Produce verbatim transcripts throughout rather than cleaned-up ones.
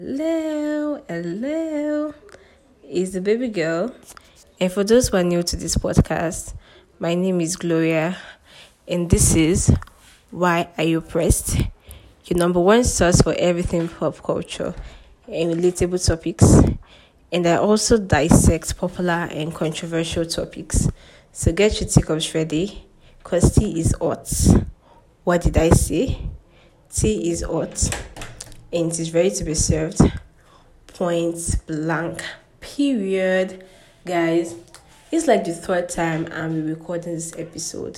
Hello, hello. It's the baby girl. And for those who are new to this podcast, my name is Gloria, and this is Why Are You Pressed? Your number one source for everything pop culture and relatable topics. And I also dissect popular and controversial topics. So get your teacups ready, because tea is hot. What did I say? Tea is hot. And it is ready to be served. Point blank. Period. Guys, it's like the third time I'm recording this episode.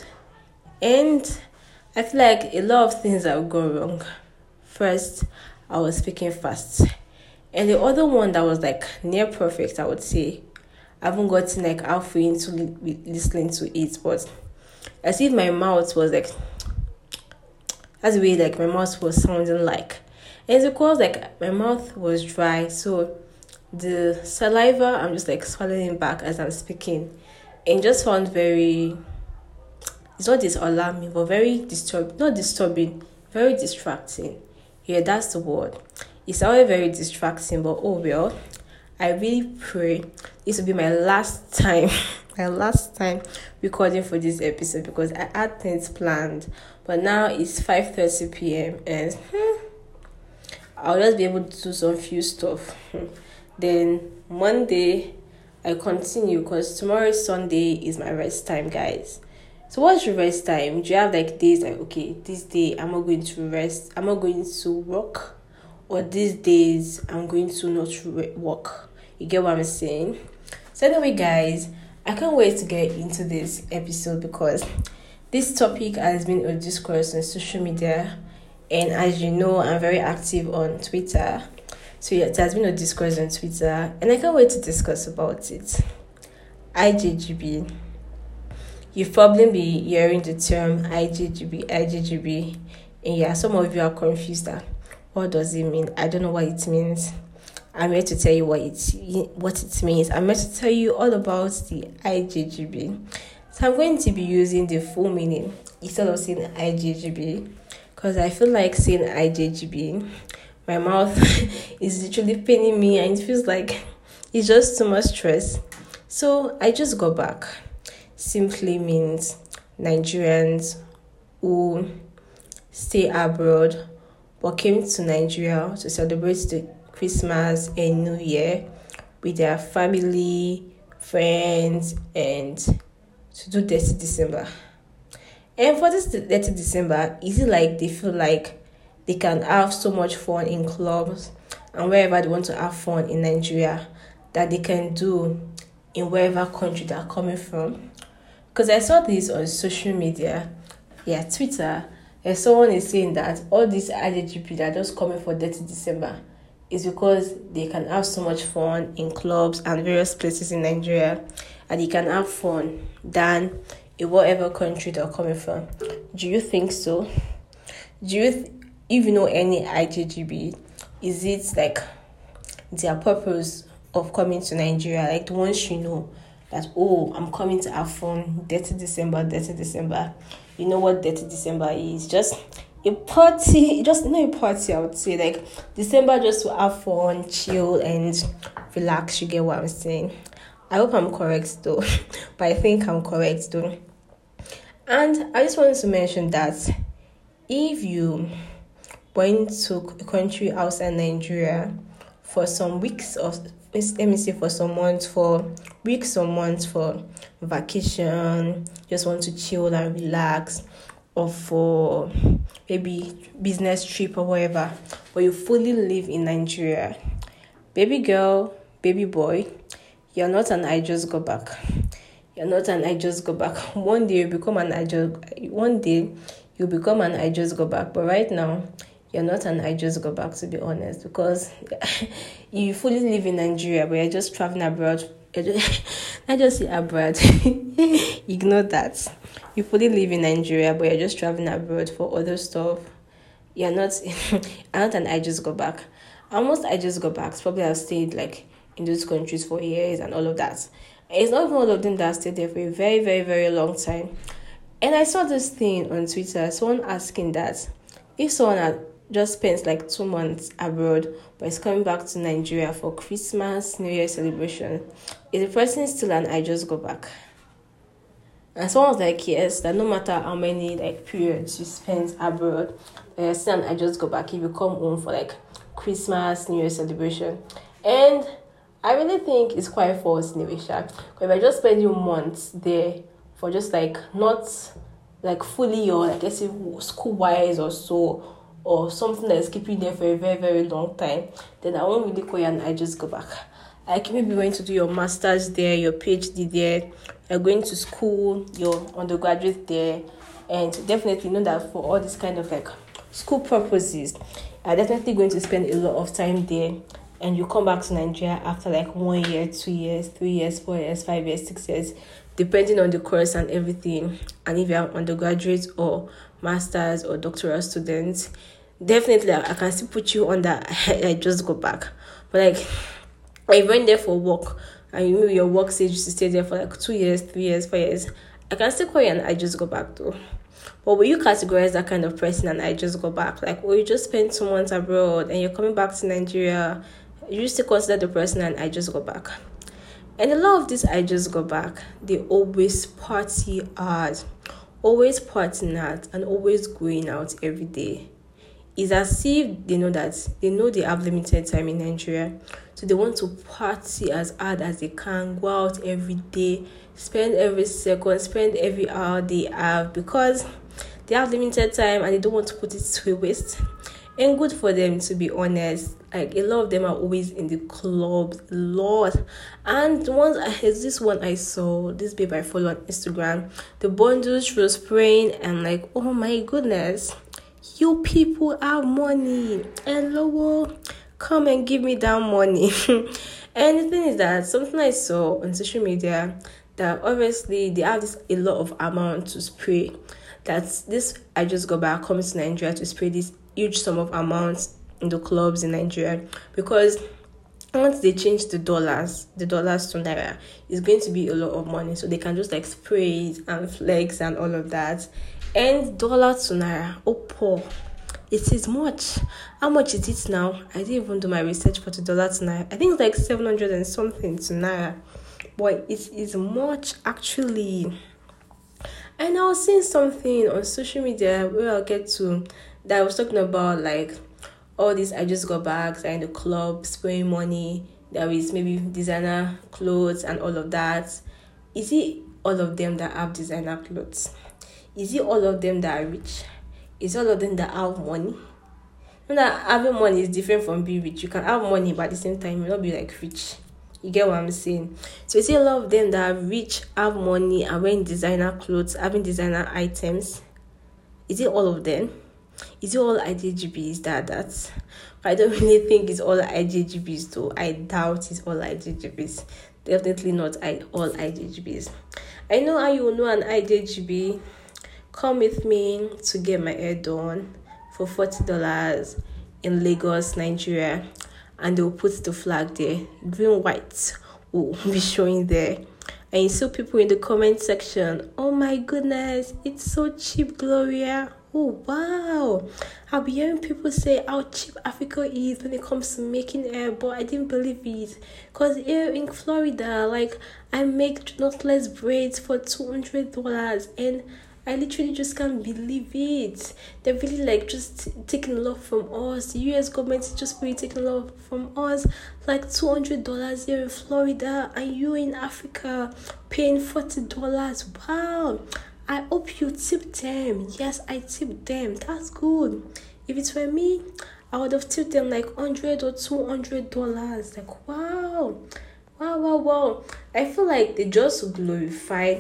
And I feel like a lot of things have gone wrong. First, I was speaking fast. And the other one that was like near perfect, I would say. I haven't gotten like halfway into li- listening to it, but as if my mouth was like, that's the way like my mouth was sounding like. And it's because like my mouth was dry, so the saliva I'm just like swallowing back as I'm speaking, and just found very, it's not this alarming but very disturbing, not disturbing, very distracting. Yeah, that's the word. It's always very distracting, but oh well. I really pray this will be my last time, my last time recording for this episode, because I had things planned, but now it's five thirty p.m. and hmm, I'll just be able to do some few stuff. Then Monday, I continue, because tomorrow Sunday is my rest time, guys. So what's your rest time? Do you have like days like, okay, this day I'm not going to rest, I'm not going to work, or these days I'm going to not work? You get what I'm saying? So anyway, guys, I can't wait to get into this episode, because this topic has been a discourse on social media. And as you know, I'm very active on Twitter. So yeah, it has been a discourse on Twitter. And I can't wait to discuss about it. I J G B. You've probably been hearing the term I J G B, I J G B. And yeah, some of you are confused that what does it mean? I don't know what it means. I'm here to tell you what it, what it means. I'm here to tell you all about the I J G B. So I'm going to be using the full meaning instead of saying I J G B. Because I feel like saying I J G B, my mouth is literally paining me, and it feels like it's just too much stress. So I just got back. Simply means Nigerians who stay abroad but came to Nigeria to celebrate the Christmas and New Year with their family, friends, and to do dirty December. And for this dirty December, is it like they feel like they can have so much fun in clubs and wherever they want to have fun in Nigeria that they can do in wherever country they're coming from? Because I saw this on social media, yeah, Twitter, and someone is saying that all these I J G B that are just coming for dirty December is because they can have so much fun in clubs and various places in Nigeria, and they can have fun than in whatever country they're coming from. Do you think so? Do you, th- if you know any I J G B, is it like their purpose of coming to Nigeria, like the ones you know that, oh, I'm coming to have fun, dirty December, dirty December. You know what dirty December is? Just a party, just not a party, I would say, like December just to have fun, chill, and relax. You get what I'm saying? I hope I'm correct though, but I think I'm correct though. And I just wanted to mention that if you went to a country outside Nigeria for some weeks, or let me say for some months, for weeks or months for vacation, just want to chill and relax, or for maybe business trip or whatever, but you fully live in Nigeria, baby girl, baby boy, you're not an I just go back. You're not an I just go back. One day you become an I just one day you become an I just go back. But right now, you're not an I just go back, to be honest, because you fully live in Nigeria, but you're just traveling abroad. I just say abroad. Ignore that. You fully live in Nigeria, but you're just traveling abroad for other stuff. You're not I'm not an I just go back. Almost I just go back. Probably I've stayed like in those countries for years and all of that. It's not even all of them that stayed there for a very, very, very long time. And I saw this thing on Twitter, someone asking that if someone had just spent like two months abroad, but is coming back to Nigeria for Christmas, New Year celebration, is the person still an I just go back? And someone was like, yes, that no matter how many like periods you spend abroad, uh, still an I just go back if you come home for like Christmas, New Year celebration. And I really think it's quite false in a way, because if I just spend you months there for just like not like fully or like let's say school wise or so, or something that's keeping you there for a very, very long time, then I won't really call you and I just go back. Like maybe going to do your master's there, your PhD there, you're going to school, your undergraduate there, and definitely know that for all this kind of like school purposes, you're definitely going to spend a lot of time there, and you come back to Nigeria after like one year, two years, three years, four years, five years, six years, depending on the course and everything, and if you're undergraduate or master's or doctoral student, definitely I can still put you on that I just go back. But like if you went there for work and you know your work stage to stay there for like two years, three years, four years, I can still call you and I just go back though. But will you categorize that kind of person and I just go back? Like, oh, you just spent two months abroad and you're coming back to Nigeria, you still consider the person and I just go back? And a lot of this I just go back, they always party hard, always partying hard, and always going out every day. It's as if they know that they know they have limited time in Nigeria, so they want to party as hard as they can, go out every day, spend every second, spend every hour they have, because they have limited time and they don't want to put it to waste. And good for them, to be honest. Like, a lot of them are always in the clubs, a lot. And once I had this one I saw, this babe I follow on Instagram, the bundles she was spraying, and like, oh my goodness, you people have money. Hello, come and give me that money. And the thing is that something I saw on social media, that obviously they have this a lot of amount to spray. That's this I just got back coming to Nigeria to spray this huge sum of amounts in the clubs in Nigeria, because once they change the dollars, the dollars to naira, it's going to be a lot of money. So they can just like spray it and flex and all of that. And dollar to naira, oh poor, it is much. How much is it now? I didn't even do my research for the dollar to naira. I think it's like seven hundred and something to naira. But it is much actually. And I was seeing something on social media where I'll get to that I was talking about like all these I just got bags are in the club spraying money. There is maybe designer clothes and all of that. Is it all of them that have designer clothes? Is it all of them that are rich? Is all of them that have money? And that having money is different from being rich. You can have money, but at the same time, you will not be like rich. You get what I'm saying? So you see a lot of them that are rich, have money, are wearing designer clothes, having designer items. Is it all of them? Is it all I J G Bs that that's? I don't really think it's all I J G Bs though. I doubt it's all I J G Bs. Definitely not I, all I J G Bs. I know how you will know an I J G B. Come with me to get my hair done for forty dollars in Lagos, Nigeria. And they'll put the flag there. Green, white will be showing there. And you see people in the comment section, oh my goodness, it's so cheap, Gloria. Oh, wow. I'll be hearing people say how cheap Africa is when it comes to making hair, but I didn't believe it. Because here in Florida, like, I make knotless braids for two hundred dollars, and I literally just can't believe it. They're really like just taking a lot from us. The U S government is just really taking a lot from us. Like two hundred dollars here in Florida, and you in Africa paying forty dollars. Wow. I hope you tip them. Yes, I tip them. That's good. If it were me, I would have tipped them like one hundred or two hundred dollars. Like, wow. Wow, wow, wow. I feel like they just glorify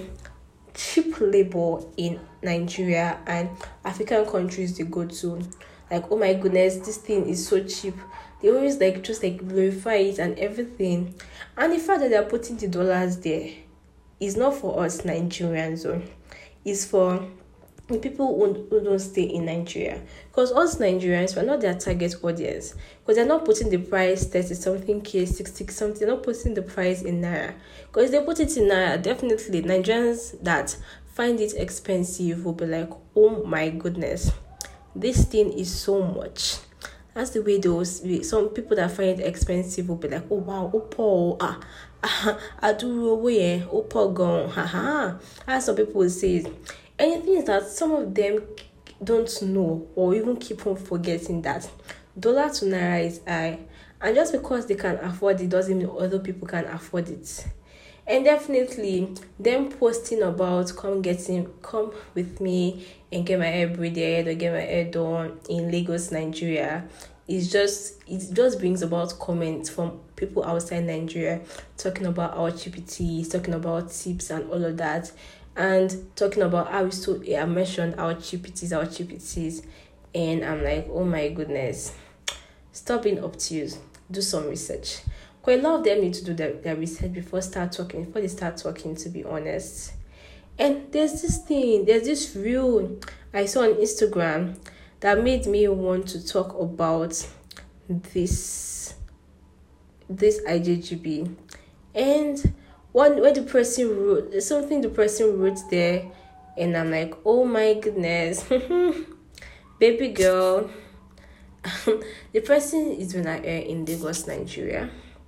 cheap labor in Nigeria and African countries they go to. Like, oh my goodness, this thing is so cheap. They always like just like glorify it and everything. And the fact that they're putting the dollars there is not for us Nigerians, though. It's for the people who, who don't stay in Nigeria. Because us Nigerians, we're not their target audience. Because they're not putting the price thirty something K, sixty something. They're not putting the price in Naira. Because if they put it in Naira, definitely Nigerians that find it expensive will be like, oh my goodness, this thing is so much. That's the way those some people that find it expensive will be like, oh wow, oh Paul, ah, ah, I do away, oh Paul gone, haha. As some people will say, and the thing is that some of them don't know or even keep on forgetting that dollar to naira is high, and just because they can afford it doesn't mean other people can afford it. And definitely them posting about come getting come with me and get my hair braided or get my hair done in Lagos, Nigeria, is just it just brings about comments from people outside Nigeria talking about our G P Ts, talking about tips and all of that, and talking about how we so I mentioned our G P Ts, our G P Ts, and I'm like, oh my goodness, stop being obtuse, do some research. Because a lot of them need to do their, their research before start talking, before they start talking, to be honest. And there's this thing, there's this reel I saw on Instagram that made me want to talk about this this I J G B. And one when the person wrote, there's something the person wrote there, and I'm like, oh my goodness, baby girl. The person is doing her hair in Lagos, Nigeria.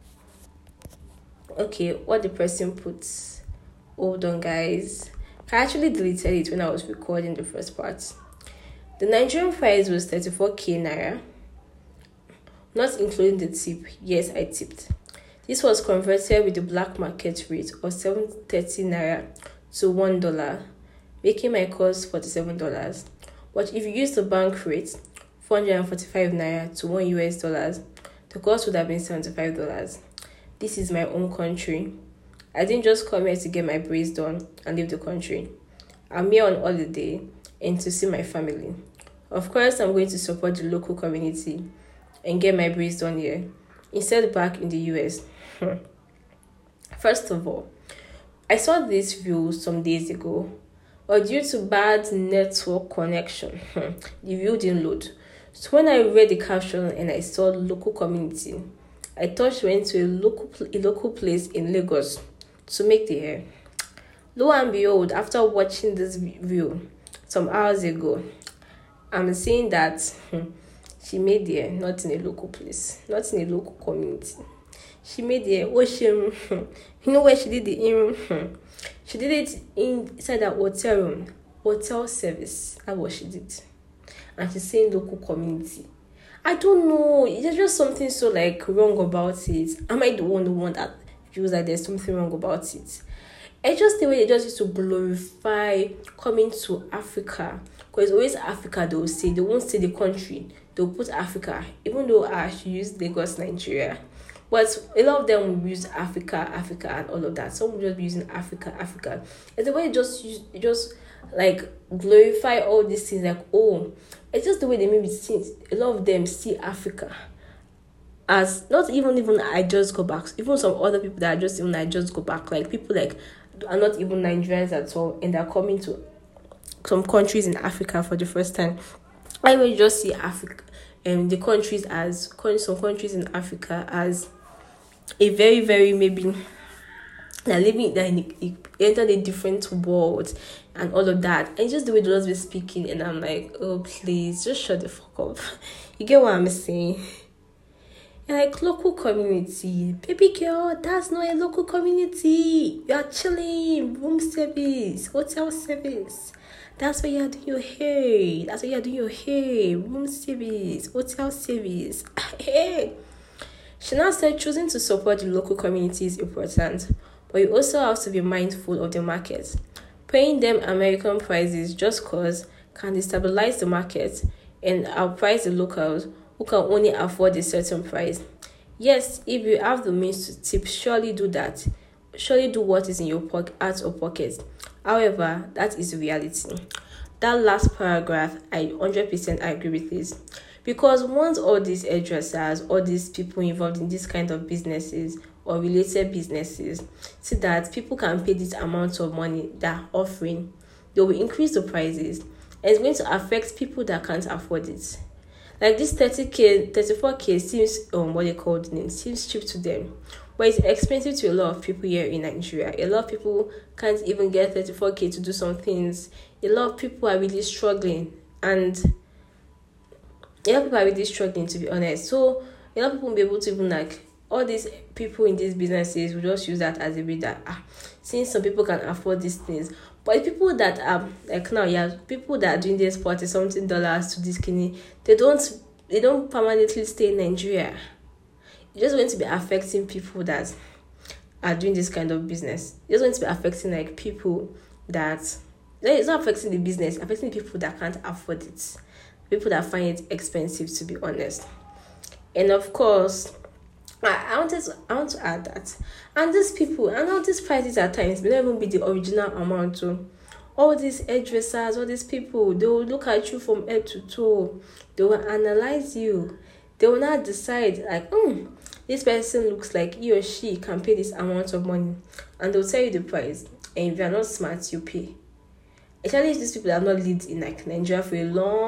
Okay, what the person puts. Hold on, guys. I actually deleted it when I was recording the first part. The Nigerian price was thirty-four k naira, not including the tip. Yes, I tipped. This was converted with the black market rate of seven hundred thirty naira to one dollar, making my cost forty-seven dollars. But if you use the bank rate, four hundred forty-five naira to one U S dollars, the cost would have been seventy-five dollars. This is my own country. I didn't just come here to get my braids done and leave the country. I'm here on holiday and to see my family. Of course, I'm going to support the local community and get my braids done here, instead back in the U S. First of all, I saw this view some days ago, but due to bad network connection, the view didn't load. So when I read the caption and I saw local community, I thought she went to a local a local place in Lagos to make the hair. Lo and behold, after watching this video some hours ago, I'm seeing that hmm, she made the hair not in a local place, not in a local community. She made the hair. Oh, she, you know where she did the hair? She did it inside that hotel room, hotel service. That's what she did. And she's saying local community. I don't know. There's just something so like wrong about it. Am I the one, the one that feels like there's something wrong about it? It's just the way they just used to glorify coming to Africa. Because it's always Africa, they will say. They won't say the country. They'll put Africa. Even though I should use Lagos, Nigeria. But a lot of them will use Africa, Africa, and all of that. Some will just be using Africa, Africa. It's the way they just use, just like glorify all these things. Like, oh, it's just the way they maybe see. A lot of them see Africa as not even even I just go back. Even some other people that are just even I just go back. Like people like are not even Nigerians at all, and they're coming to some countries in Africa for the first time. I will just see Africa and um, the countries as some countries in Africa as a very very maybe they're living they're in, entered a different world and all of that, and just the way they just be speaking, and I'm like, oh please just shut the fuck up. You get what I'm saying? And like local community, baby girl, that's not a local community. You're chilling, room service, hotel service. That's why you're doing your hair. That's why you're doing your hair. Room service, hotel service. Hey. She now said choosing to support the local community is important, but you also have to be mindful of the market. Paying them American prices just cause can destabilize the market and outprice the locals who can only afford a certain price. Yes, if you have the means to tip, surely do that. Surely do what is in your pocket, out of pocket. However, that is reality. That last paragraph, I one hundred percent agree with this. Because once all these hairdressers, all these people involved in this kind of businesses or related businesses see that people can pay this amount of money they're offering, they will increase the prices, and it's going to affect people that can't afford it. Like this thirty k, thirty-four k seems, um, what they call the name, seems cheap to them. But it's expensive to a lot of people here in Nigeria. A lot of people can't even get thirty-four k to do some things. A lot of people are really struggling. And a lot of people are really struggling, to be honest. So a lot of people will be able to even like all these people in these businesses will just use that as a way that ah, since some people can afford these things, but people that are like now, yeah, people that are doing this forty something dollars to this kidney, they don't they don't permanently stay in Nigeria. It's just going to be affecting people that are doing this kind of business. It's just going to be affecting like people that it's not affecting the business, it's affecting people that can't afford it, people that find it expensive, to be honest. And of course, I, I wanted to, I want to add that, and these people, and all these prices at times may not even be the original amount. Too. All these hairdressers, all these people, they will look at you from head to toe. They will analyze you. They will not decide like, hmm, this person looks like he or she can pay this amount of money, and they'll tell you the price. And if you are not smart, you pay. Especially if these people have not lived in like Nigeria for a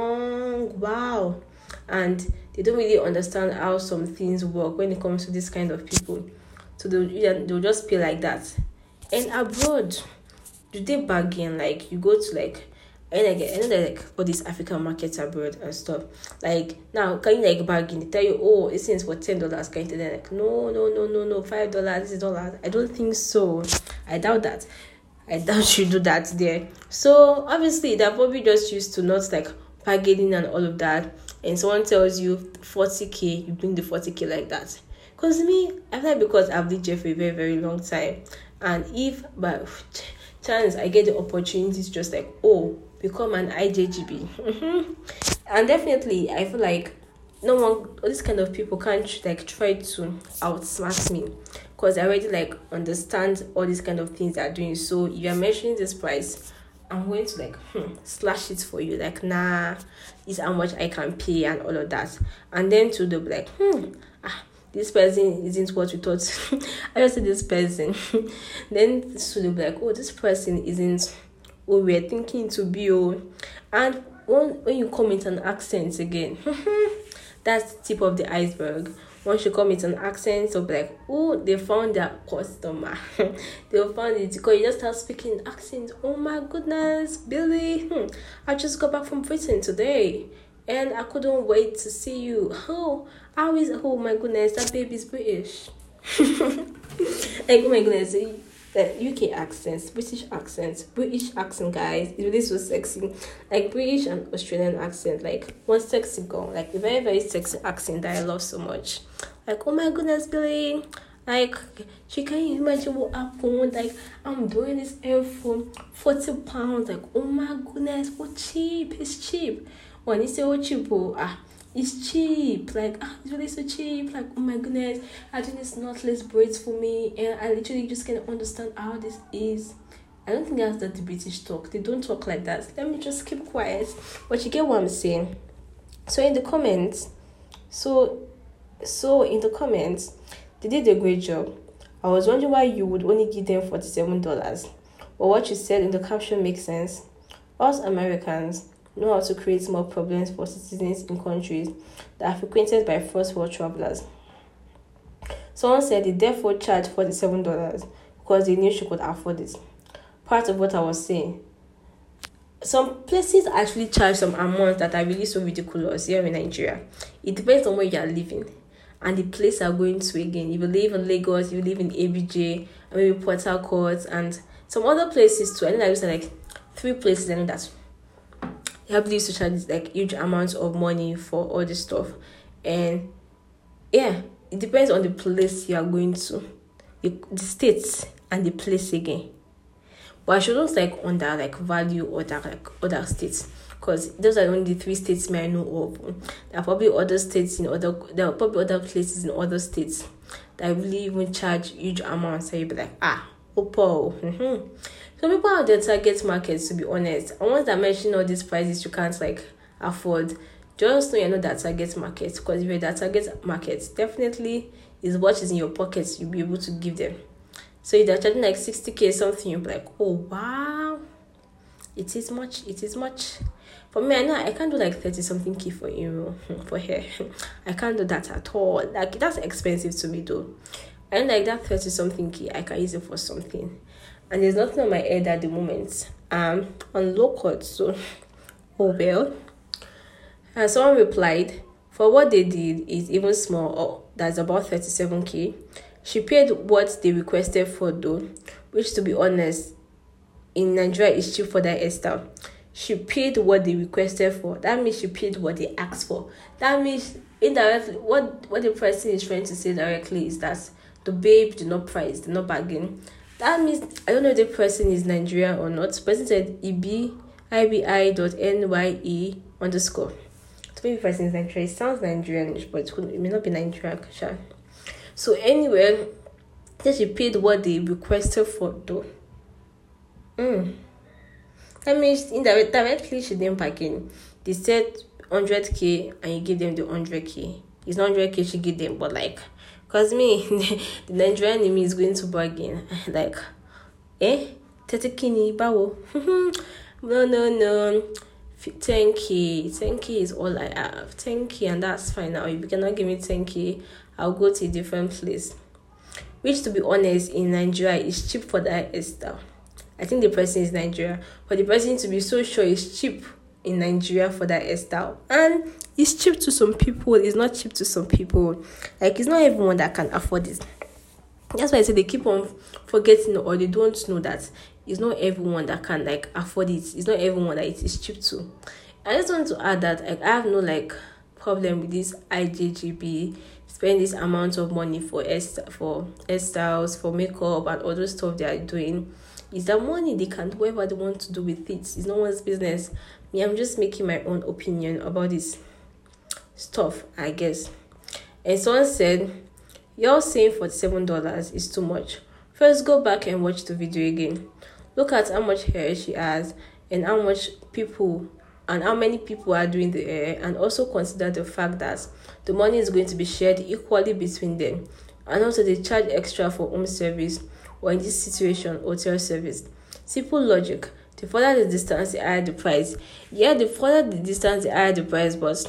long while, and they don't really understand how some things work when it comes to this kind of people. So they'll, they'll just pay like that. And abroad, do they bargain? Like you go to like, and I get, I know that like all these African markets abroad and stuff. Like now, can you like bargain? They tell you, oh, it's for ten dollars. Can you tell them like, no, no, no, no, no, five dollars. This is dollars. I don't think so. I doubt that. I doubt you do that there. So obviously, they're probably just used to not like bargaining and all of that. And someone tells you forty k, you bring the forty k like that. Because me, I feel like because I've lived here for a very, very long time. And if by chance I get the opportunity to just like, oh, become an I J G B. Mm-hmm. And definitely, I feel like no one, all these kind of people can't like try to outsmart me. Because I already like understand all these kind of things they're doing. So if you're mentioning this price, I'm going to like hmm, slash it for you. Like, nah, this is how much I can pay and all of that. And then to the like, hmm, ah, this person isn't what we thought. I just said this person. Then to the like, oh, this person isn't what we're thinking to be. Oh, and when when you come with an accent again, that's the tip of the iceberg. Once you come with an accent, so like, oh, they found their customer. They found it because you just start speaking accent. Oh my goodness, Billy, hmm, I just got back from Britain today, and I couldn't wait to see you. Oh, how is? Oh my goodness, that baby's British. Like, oh my goodness, the U K accents, British accents, British accent, guys, it's really so sexy. Like British and Australian accent, like one sexy girl, like a very very sexy accent that I love so much. Like, oh my goodness, Billy, like she can't imagine what happened. Like, I'm doing this air for forty pounds. Like, oh my goodness, what cheap? It's cheap. When you say what cheap, oh, ah. It's cheap, like, ah, it's really so cheap, like, oh my goodness, I think it's knotless braids for me, and I literally just can't understand how this is. I don't think that's the British talk. They don't talk like that. Let me just keep quiet. But you get what I'm saying. So in the comments, so, so in the comments, they did a great job. I was wondering why you would only give them forty-seven dollars. But what you said in the caption makes sense. Us Americans know how to create more problems for citizens in countries that are frequented by first world travelers. Someone said they therefore charged forty-seven dollars because they knew she could afford it. Part of what I was saying. Some places actually charge some amounts that are really so ridiculous here in Nigeria. It depends on where you are living and the place you are going to again. If you live in Lagos, you live in A B J, maybe Port Harcourt, and some other places too. I know that like three places I know that help these to charge like huge amounts of money for all this stuff. And yeah, it depends on the place you are going to, the, the states and the place again. But I shouldn't like under like value other like other states, because those are only the three states may I know of. There are probably other states in other there are probably other places in other states that really even charge huge amounts. So you'll be like, ah, Oppo. Mm-hmm. So people are their target markets, to be honest. And once I mention all these prices you can't like afford, just know you're not that target market. Because if you're that target market, definitely is what is in your pockets you'll be able to give them. So if they're charging like sixty k something, you'll be like, oh wow, it is much, it is much. For me, I know I can't do like thirty something k for euro for hair. I can't do that at all. Like that's expensive to me though. I know like that thirty something k I can use it for something. And there's nothing on my head at the moment. Um, on low cut, so oh well. And someone replied, For what they did is even small, or that's about thirty-seven k. She paid what they requested for though, which to be honest, in Nigeria is cheap for that hairstyle. She paid what they requested for. That means she paid what they asked for. That means indirectly, what, what the person is trying to say directly is that the babe did not price, did not bargain. That means, I don't know if the person is Nigerian or not. The person said E B I B I dot N Y E underscore. So maybe the person is Nigerian. It sounds Nigerian, but it, could, it may not be Nigerian. Sure. So anyway, she paid what they requested for though. Mm. That means indirectly she didn't bargain. They said one hundred k and you give them the one hundred k. It's not one hundred k she give them, but like, because me, the Nigerian enemy is going to bargain. Like, eh? thirty k ni bawo. No, no, no. ten k. ten k is all I have. ten k and that's fine now. If you cannot give me ten k, I'll go to a different place. Which, to be honest, in Nigeria is cheap for that hairstyle. I think the person is Nigeria. For the person to be so sure it's cheap in Nigeria for that hairstyle. And it's cheap to some people. It's not cheap to some people. Like, it's not everyone that can afford it. That's why I say they keep on forgetting, or they don't know that it's not everyone that can, like, afford it. It's not everyone that it is cheap to. I just want to add that, like, I have no, like, problem with this I J G B. Spend this amount of money for hairst- for hairstyles, for makeup, and all those stuff they are doing. It's that money they can do whatever they want to do with it. It's no one's business. Me, I'm just making my own opinion about this stuff, I guess. And someone said, you're saying forty-seven dollars is too much. First, go back and watch the video again. Look at how much hair she has and how much people and how many people are doing the hair, and also consider the fact that the money is going to be shared equally between them. And also they charge extra for home service, or in this situation, hotel service. Simple logic. The further the distance, the higher the price. Yeah, the further the distance, the higher the price, but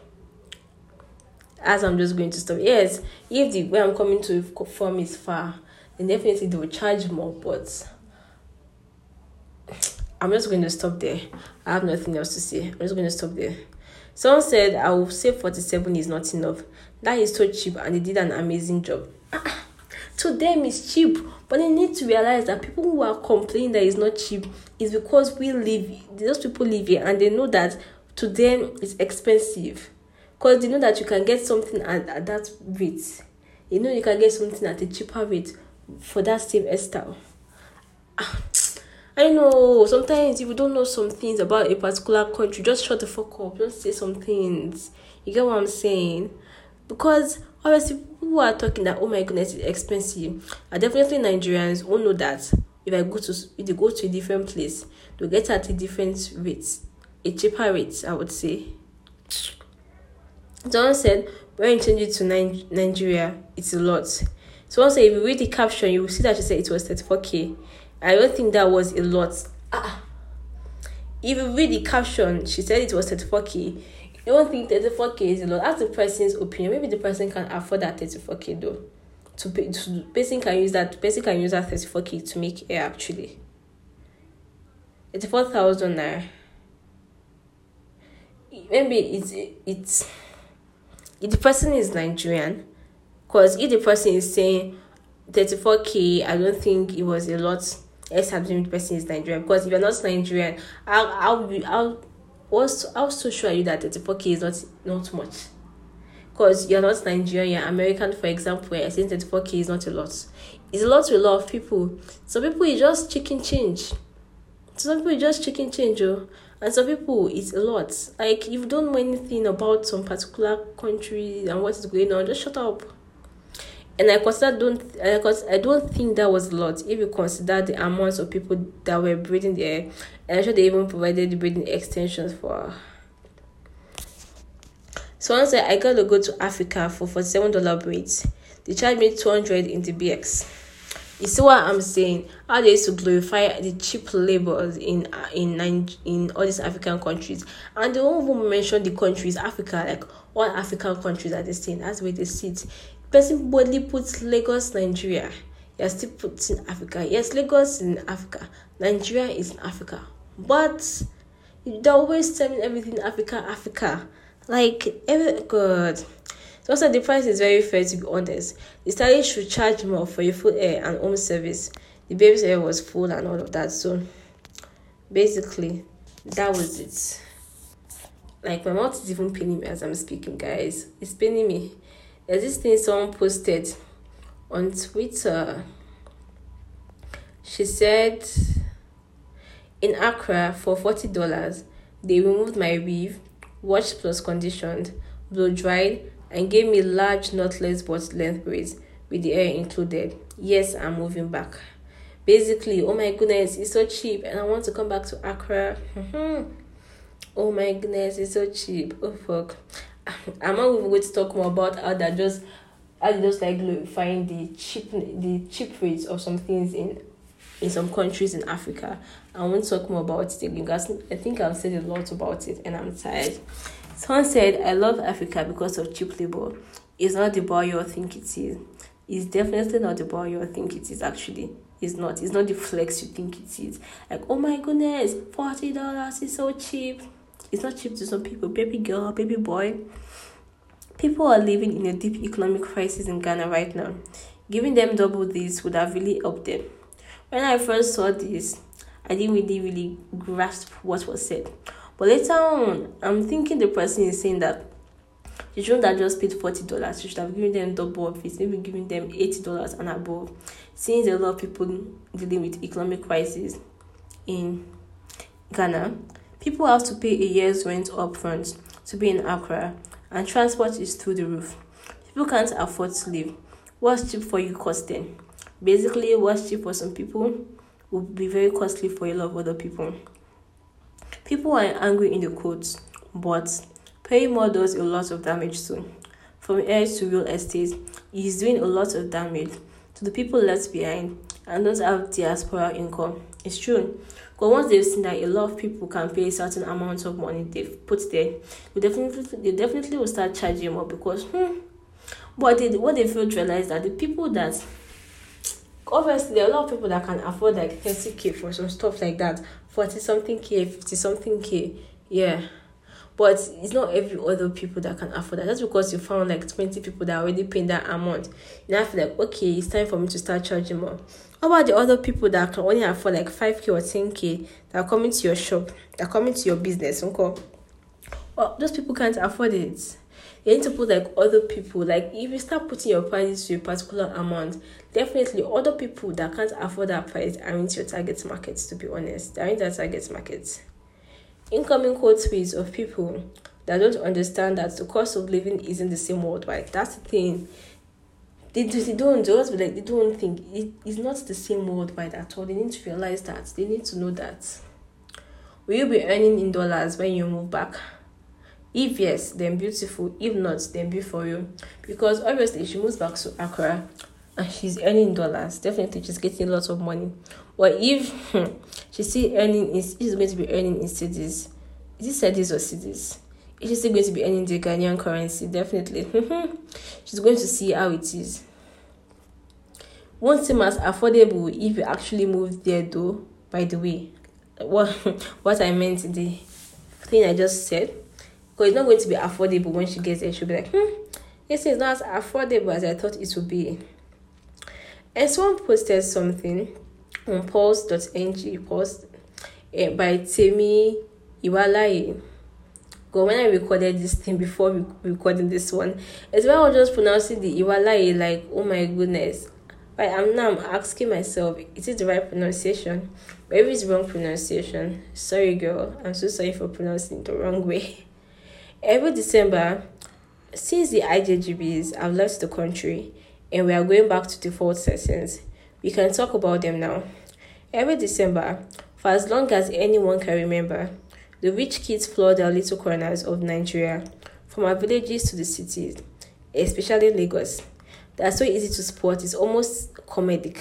as I'm just going to stop. Yes, if the where I'm coming to from is far, then definitely they will charge more, but I'm just going to stop there. I have nothing else to say. I'm just going to stop there. Someone said, I will say forty-seven is not enough. That is so cheap, and they did an amazing job. To them, it's cheap, but they need to realize that people who are complaining that it's not cheap is because we live, those people live here, and they know that to them it's expensive. Because they know that you can get something at, at that rate. You know you can get something at a cheaper rate for that same hairstyle. I know, sometimes if you don't know some things about a particular country, just shut the fuck up. Don't say some things. You get what I'm saying? Because obviously people who are talking that, oh my goodness, it's expensive, are definitely Nigerians who know that if I go to if they go to a different place, they'll get at a different rate. A cheaper rate, I would say. Someone said, when you change it to Nin- Nigeria, it's a lot. Someone said, if you read the caption, you will see that she said it was thirty-four k. I don't think that was a lot. Ah. If you read the caption, she said it was thirty-four k. You don't think thirty-four k is a lot? That's the person's opinion. Maybe the person can afford that thirty-four k though. To pay, to person can use that. Person can use that thirty-four k to make hair actually. Eighty-four thousand naira. Maybe it's it's. If the person is Nigerian, because if the person is saying thirty-four k, I don't think it was a lot. Except the person is Nigerian. Because if you're not Nigerian, I'll I'll I'll what's how so sure are you that thirty-four k is not not much? Because you're not Nigerian, you're American, for example, and I think thirty-four k is not a lot. It's a lot to a lot of people. Some people is just chicken change. Some people is just chicken change, oh. And some people, it's a lot. Like, if you don't know anything about some particular country and what is going on, just shut up. And I consider don't because I don't think that was a lot if you consider the amounts of people that were breathing there. And I'm sure they even provided the breathing extensions for her. So once I got to go to Africa for forty-seven dollars braids. They charged me two hundred in the B X. You see what I'm saying? How they used to glorify the cheap labors in uh, in in all these African countries, and they won't even mention the countries Africa, like all African countries are the same. That's where they sit. Person boldly puts Lagos, Nigeria. You're still putting Africa. Yes, Lagos is in Africa. Nigeria is in Africa. But they're always telling everything Africa, Africa. Like, every God. So also the price is very fair, to be honest. The stylist should charge more for a full hair and home service. The baby's hair was full and all of that. So basically, that was it. Like, my mouth is even paining me as I'm speaking, guys. It's paining me. There's this thing someone posted on Twitter. She said, in Accra, for forty dollars, they removed my weave, washed plus conditioned, blow dried, and gave me large knotless butt length braids with the hair included. Yes, I'm moving back. Basically, oh my goodness, it's so cheap, and I want to come back to Accra. Oh my goodness, it's so cheap. Oh fuck. I'm not even going to talk more about how that just how they just like glorifying the cheap the cheap rates of some things in in some countries in Africa. I won't talk more about it again because I think I've said a lot about it and I'm tired. Someone said, I love Africa because of cheap labor. It's not the bar you think it is. It's definitely not the bar you think it is, actually. It's not. It's not the flex you think it is. Like, oh my goodness, forty dollars is so cheap. It's not cheap to some people. Baby girl, baby boy. People are living in a deep economic crisis in Ghana right now. Giving them double this would have really helped them. When I first saw this, I didn't really, really grasp what was said. But later on, I'm thinking the person is saying that you shouldn't have just paid forty dollars. You should have given them double of it, maybe giving them eighty dollars and above. Since a lot of people dealing with economic crisis in Ghana, people have to pay a year's rent upfront to be in Accra, and transport is through the roof. People can't afford to live. What's cheap for you cost then? Basically, what's cheap for some people will be very costly for a lot of other people. People are angry in the quotes, but paying more does a lot of damage too. From air to real estate, it is doing a lot of damage to the people left behind and don't have diaspora income. It's true. But once they've seen that a lot of people can pay a certain amount of money they've put there, they definitely they definitely will start charging more because hmm. But they, what they fail to realize that the people that obviously there are a lot of people that can afford like thirty k for some stuff like that, forty something k, fifty something k, yeah. But it's not every other people that can afford that. That's because you found like twenty people that are already paying that amount. You now feel like, okay, it's time for me to start charging more. How about the other people that can only afford like five k or ten k that are coming to your shop, that are coming to your business? Okay? Well, those people can't afford it. You need to put like other people, like if you start putting your prices to a particular amount, definitely other people that can't afford that price are into your target market, to be honest. They're in that target market. Incoming quote tweets of people that don't understand that the cost of living isn't the same worldwide. That's the thing. They, they don't just be like they don't think it is not the same worldwide at all. They need to realize that. They need to know that. Will you be earning in dollars when you move back? If yes, then beautiful. If not, then be for you. Because obviously she moves back to Accra and she's earning dollars. Definitely she's getting lots of money. But if hmm, she's still earning, is she's going to be earning in cedis. Is it cedis or cedis? Is she still going to be earning the Ghanaian currency? Definitely. She's going to see how it is. Won't seem as affordable if you actually move there though, by the way. What, what I meant, the thing I just said. Because it's not going to be affordable when she gets there. She'll be like, hmm, yes, it's not as affordable as I thought it would be. And someone posted something on pulse dot n g post uh, by Temi Iwalaye. God, when I recorded this thing before re- recording this one, it's why I was just pronouncing the Iwalaye like, oh my goodness. But I'm now I'm asking myself, is it the right pronunciation? But if it's wrong pronunciation, sorry girl, I'm so sorry for pronouncing it the wrong way. Every December, since the I J G Bs have left the country and we are going back to default settings, we can talk about them now. Every December, for as long as anyone can remember, the rich kids flood the little corners of Nigeria, from our villages to the cities, especially Lagos. That's so easy to spot, it's almost comedic.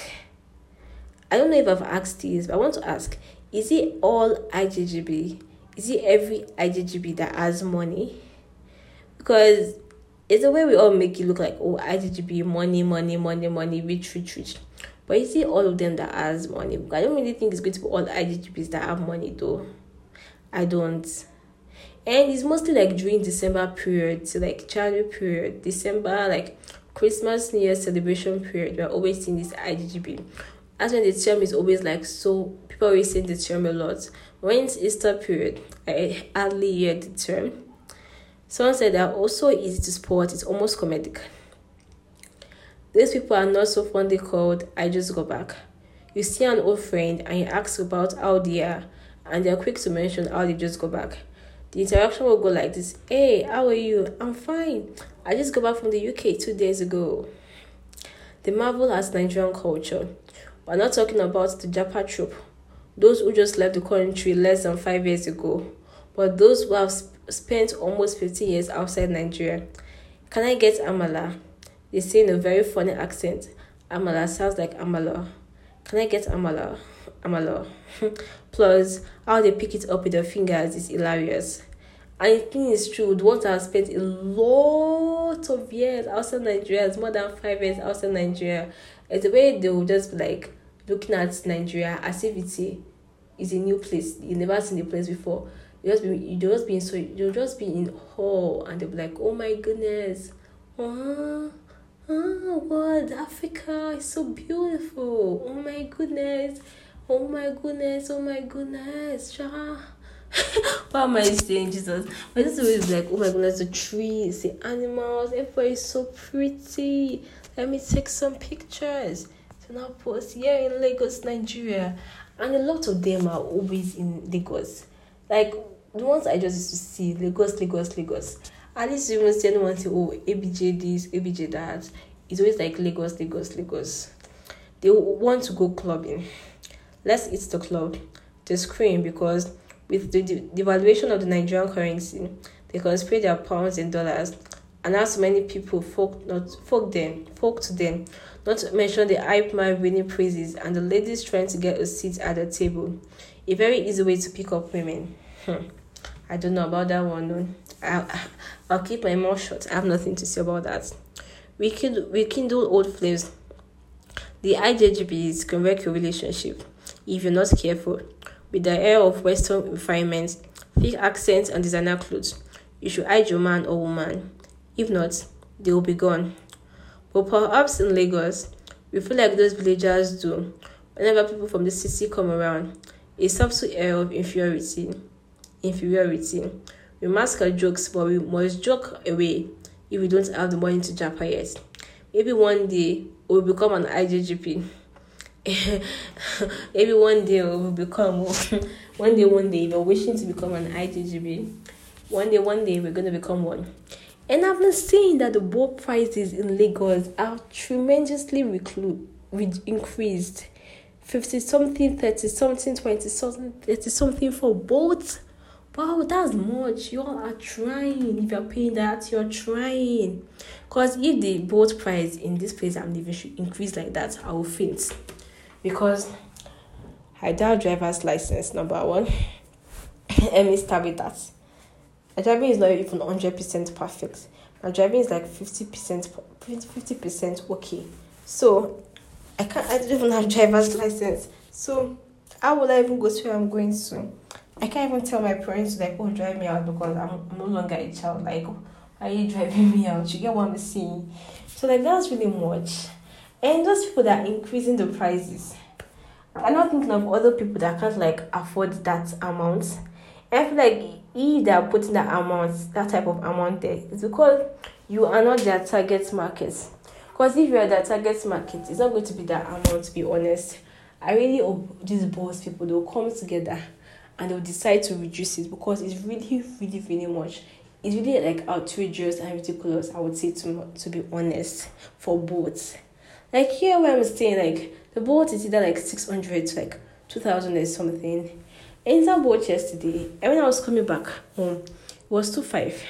I don't know if I've asked this, but I want to ask, is it all I J G B? Is it every I J G B that has money? Because it's the way we all make it look like, oh, I J G B, money, money, money, money, rich, rich, rich. But is it all of them that has money? Because I don't really think it's going to be all I J G Bs that have money, though. I don't. And it's mostly like during December period to like January period, December, like Christmas, New Year celebration period. We're always seeing this I G G B. That's when the term is always like so, people always say the term a lot. When it's Easter period, I hardly hear the term. Someone said that also easy to spot, it's almost comedic. These people are not so fondly called I just go back. You see an old friend and you ask about how they are, and they're quick to mention how they just go back. The interaction will go like this: hey, how are you? I'm fine. I just got back from the U K two days ago. The marvel at Nigerian culture. We're not talking about the Japa troop, those who just left the country less than five years ago, but those who have sp- spent almost fifty years outside Nigeria. Can I get Amala? They say in a very funny accent. Amala sounds like Amala. Can I get Amala? Amala. Plus, how they pick it up with their fingers is hilarious. And the thing is true, the ones that have spent a lot of years outside Nigeria, it's more than five years outside Nigeria, it's the way they will just be like looking at Nigeria as if it's a, it's a new place. You've never seen the place before. You just be you just be in so you'll just be in awe, and they'll be like, oh my goodness, oh, oh God, Africa is so beautiful. Oh my goodness, oh my goodness, oh my goodness, Shah. What am I saying, Jesus? But this is like, oh my goodness, the trees, the animals, everybody is so pretty. Let me take some pictures to now post here in Lagos, Nigeria. And a lot of them are always in Lagos. Like the ones I just used to see, Lagos, Lagos, Lagos. At least you must see anyone say, oh, A B J this, A B J that. It's always like Lagos, Lagos, Lagos. They want to go clubbing. Let's hit the club. They scream because with the devaluation of the Nigerian currency, they can spray their pounds and dollars, and as many people folk not folk them folk to them, not to mention the hype man winning praises and the ladies trying to get a seat at the table. A very easy way to pick up women. Hmm. I don't know about that one. No. I'll, I'll keep my mouth shut. I have nothing to say about that. We could we kindle old flames. The I J G Bs can wreck your relationship if you're not careful. With the air of Western refinement, thick accents, and designer clothes, you should hide your man or woman. If not, they will be gone. But perhaps in Lagos, we feel like those villagers do whenever people from the city come around. A subtle air of inferiority. Inferiority. We mask our jokes, but we must joke away if we don't have the money to japa yet. Maybe one day we'll become an I J G P. Maybe one day we'll become one day one day we're wishing to become an I G G B. One day one day we're gonna become one. And I've been seeing that the boat prices in Lagos are tremendously reclu- re- increased. Fifty something, thirty something, twenty something, thirty something for boats. Wow, that's much. You all are trying. If you're paying that, you're trying. Because if the boat price in this place I'm living should increase like that, I will faint. Because I doubt driver's license, number one. Let me start with that. My driving is not even one hundred percent perfect. My driving is like fifty percent, fifty percent okay. So, I can't, I don't even have driver's license. So, how will I even go to where I'm going to? I can't even tell my parents, like, oh, drive me out because I'm no longer a child. Like, why are you driving me out? You get what I'm saying? So, like, that's really much. And those people that are increasing the prices, I'm not thinking of other people that can't, like, afford that amount. And I feel like if they are putting that amount, that type of amount there, it's because you are not their target market. Because if you are their target market, it's not going to be that amount, to be honest. I really hope these boss people, they'll come together and they'll decide to reduce it because it's really, really, really much. It's really, like, outrageous and ridiculous, I would say, to, to be honest, for boats. Like, here where I'm staying, like, the boat is either, like, six hundred to, like, two thousand or something. In that boat yesterday, and when I was coming back home, it was two five.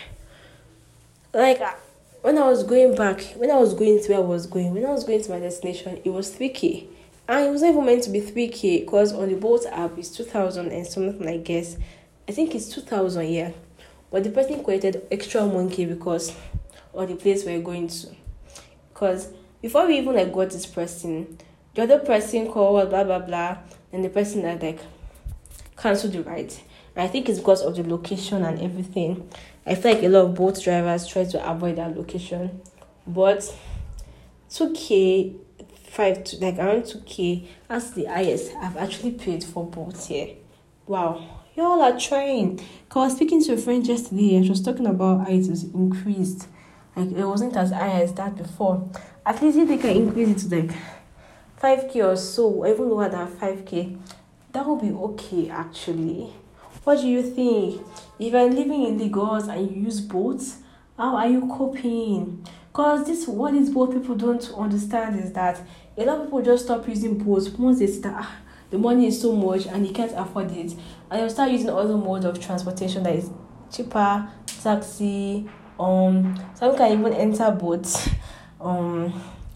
Like, when I was going back, when I was going to where I was going, when I was going to my destination, it was three K. And it was not even meant to be three K, because on the boat app, it's two thousand and something, I guess. I think it's two thousand, yeah. But the person collected extra one K because of the place we're going to. Because before we even, like, got this person, the other person called, blah, blah, blah, and the person had, like, cancelled the ride. And I think it's because of the location and everything. I feel like a lot of boat drivers try to avoid that location. But two K, five to like around two K, that's the highest I've actually paid for boats here. Wow, y'all are trying. Cause I was speaking to a friend yesterday and she was talking about how it was increased. Like it wasn't as high as that before. At least if they can increase it to like five K or so, or even lower than five K, that would be okay actually. What do you think? If you're living in Lagos and you use boats, how are you coping? Because this what these boat people don't understand is that a lot of people just stop using boats once they see that ah, the money is so much and they can't afford it. And they'll start using other modes of transportation that is cheaper, taxi, um some can even enter boats. Um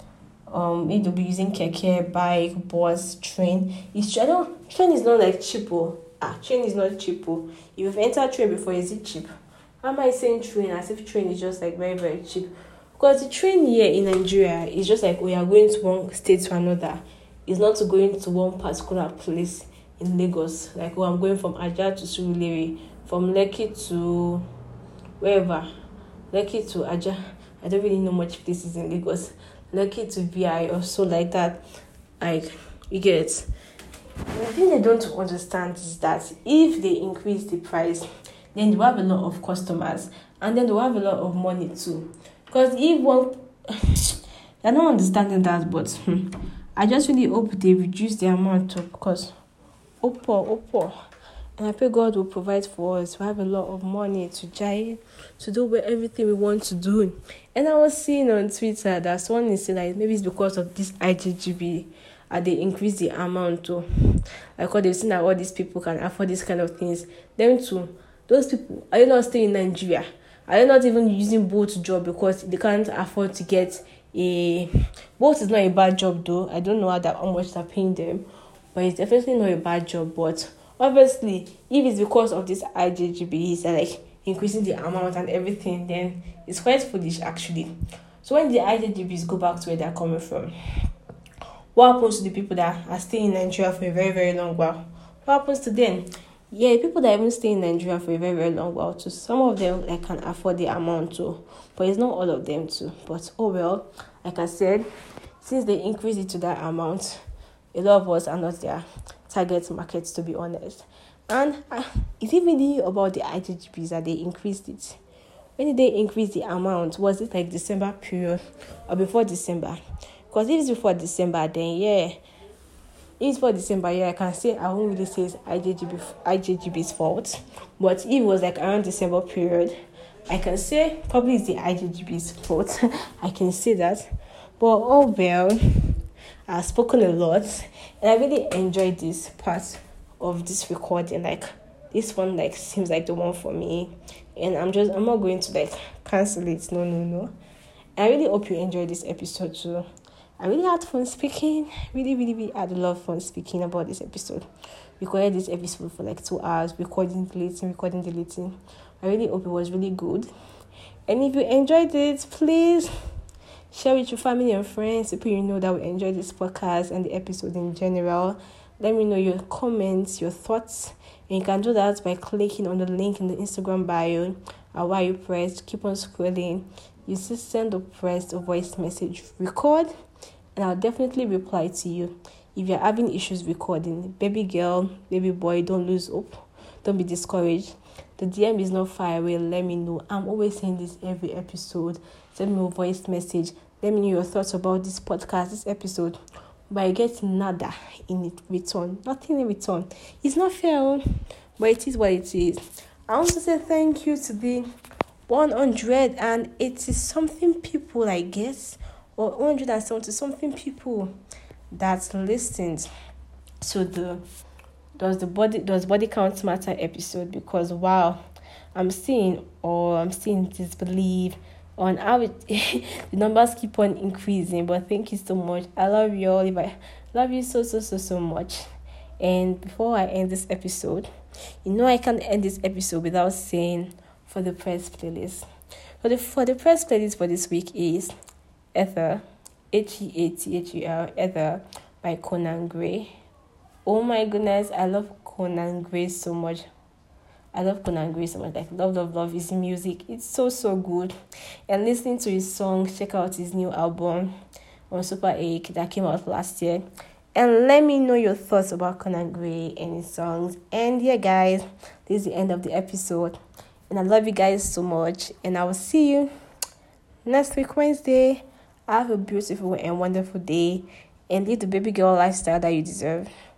um it will be using keke, bike, bus, train. It's I don't train is not like cheap. Oh. Ah, train is not cheap. Oh. If you've entered train before, is it cheap? How am I saying train as if train is just like very, very cheap? Because the train here in Nigeria is just like we are going to one state to another. It's not to going to one particular place in Lagos. Like, oh, I'm going from Ajah to Surulere, from Lekki to wherever. Lekki to Ajah. I don't really know much places in Lagos. Lekki to V I or so like that. Like, you get it. The thing they don't understand is that if they increase the price, then they will have a lot of customers and then they will have a lot of money too. Because if one, they're not understanding that, but hmm, I just really hope they reduce the amount too. Because, oh poor, oh poor. And I pray God will provide for us. We have a lot of money to giant, to do everything we want to do. And I was seeing on Twitter that someone is saying like maybe it's because of this I J G B. And they increase the amount too. Like what they've seen that all these people can afford these kind of things. Them too. Those people, are you not staying in Nigeria? Are they not even using boat job because they can't afford to get a boat is not a bad job though. I don't know how that how much they're paying them, but it's definitely not a bad job. But obviously, if it's because of this I J G B, it's like increasing the amount and everything, then it's quite foolish actually. So when the I J G Bs go back to where they're coming from, what happens to the people that are staying in Nigeria for a very, very long while? What happens to them? Yeah, people that even stay in Nigeria for a very, very long while too. Some of them like can afford the amount too, but it's not all of them too. But oh well, like I said, since they increase it to that amount, a lot of us are not their target markets, to be honest. And uh, is it really about the I J G Bs that they increased it? When did they increase the amount? Was it like December period or before December? Because if it's before December, then yeah. If it's for December, yeah, I can say I won't really say it's I J G B, I J G B's fault. But if it was like around December period, I can say probably it's the I J G B's fault. I can say that. But oh well, I've spoken a lot. And I really enjoyed this part of this recording. Like, this one like seems like the one for me. And I'm just, I'm not going to like cancel it. No, no, no. I really hope you enjoyed this episode too. I really had fun speaking. Really, really, really had a lot of fun speaking about this episode. Recorded this episode for like two hours, recording, deleting, recording, deleting. I really hope it was really good. And if you enjoyed it, please share with your family and friends. People you know that will enjoy this podcast and the episode in general. Let me know your comments, your thoughts. And you can do that by clicking on the link in the Instagram bio. And while you press, keep on scrolling. You see send or press a voice message, record, and I'll definitely reply to you. If you're having issues recording, baby girl, baby boy, don't lose hope. Don't be discouraged. The D M is not far away. Let me know. I'm always saying this every episode. Send me a voice message. Let me know your thoughts about this podcast, this episode. But I get nada in it return. Nothing in return. It's not fair, but it is what it is. I want to say thank you to the one hundred eighty something people, I guess, or one hundred seventy something people that listened to the does the body does body count matter episode, because wow, I'm seeing or I'm seeing disbelief on how it the numbers keep on increasing. But thank you so much. I love you all. If I love you so so so so much. And before I end this episode, you know I can't end this episode without saying for the press playlist. For the for the press playlist for this week is Ether, H E A T H E R, Ether by Conan Gray. Oh my goodness, I love Conan Gray so much. I love Conan Gray so much. Like, love, love, love his music. It's so, so good. And listening to his songs, check out his new album on Super eight that came out last year. And let me know your thoughts about Conan Gray and his songs. And yeah, guys, this is the end of the episode. And I love you guys so much. And I will see you next week, Wednesday. Have a beautiful and wonderful day. And live the baby girl lifestyle that you deserve.